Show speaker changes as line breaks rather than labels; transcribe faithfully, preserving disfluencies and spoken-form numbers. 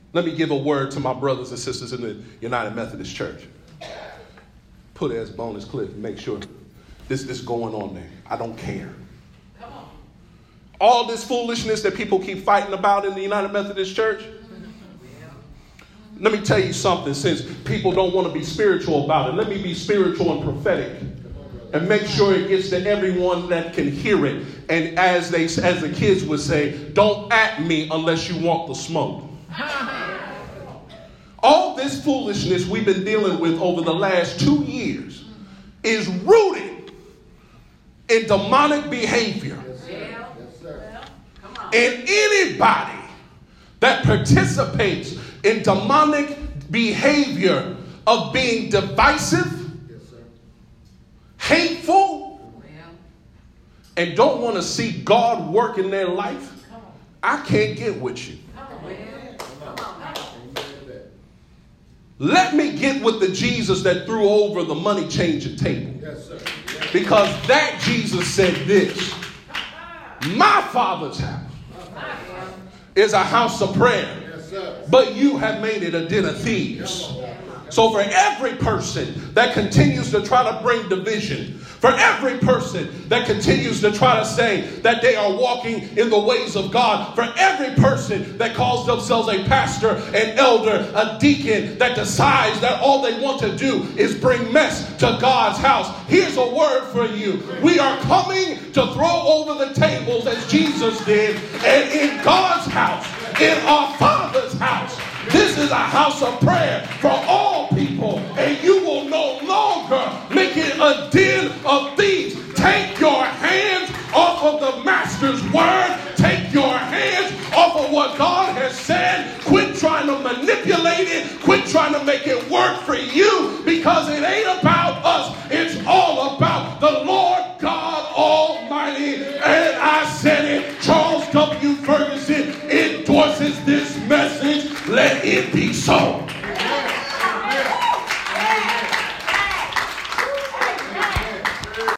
Let me give a word to my brothers and sisters in the United Methodist Church. Put it as bonus clip and make sure this is going on there. I don't care. Come on. All this foolishness that people keep fighting about in the United Methodist Church. Let me tell you something, since people don't want to be spiritual about it. Let me be spiritual and prophetic and make sure it gets to everyone that can hear it. And as they, as the kids would say, don't at me unless you want the smoke. All this foolishness we've been dealing with over the last two years is rooted in demonic behavior. And anybody that participates in demonic behavior of being divisive, hateful, and don't want to see God work in their life, I can't get with you. Let me get with the Jesus that threw over the money changing table. Yes, sir. Yes. Because that Jesus said this: my Father's house is a house of prayer, yes, but you have made it a den of thieves. So for every person that continues to try to bring division, for every person that continues to try to say that they are walking in the ways of God, for every person that calls themselves a pastor, an elder, a deacon, that decides that all they want to do is bring mess to God's house, here's a word for you. We are coming to throw over the tables as Jesus did, and in God's house, in our Father's house, this is a house of prayer for all people, and you will no longer make it a den of thieves. Take your hands off of the Master's word. Take your hands off of what God has said. Quit trying to manipulate it. Quit trying to make it work for you, because it ain't about us. It's all about the Lord God Almighty. And I said it. Charles W. Ferguson endorses this message. Let it be so.